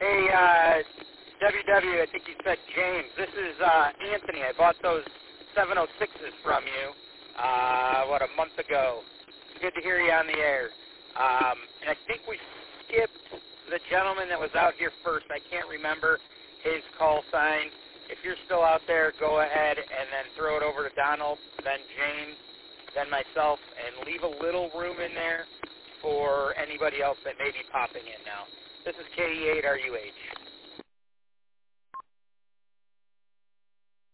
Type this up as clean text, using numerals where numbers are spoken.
Hey, WW, I think you said James. This is Anthony. I bought those 706s from you, a month ago. It's good to hear you on the air. And I think we skipped the gentleman that was out here first. I can't remember his call sign. If you're still out there, go ahead and then throw it over to Donald, then James, then myself, and leave a little room in there for anybody else that may be popping in now. This is KE8RUH.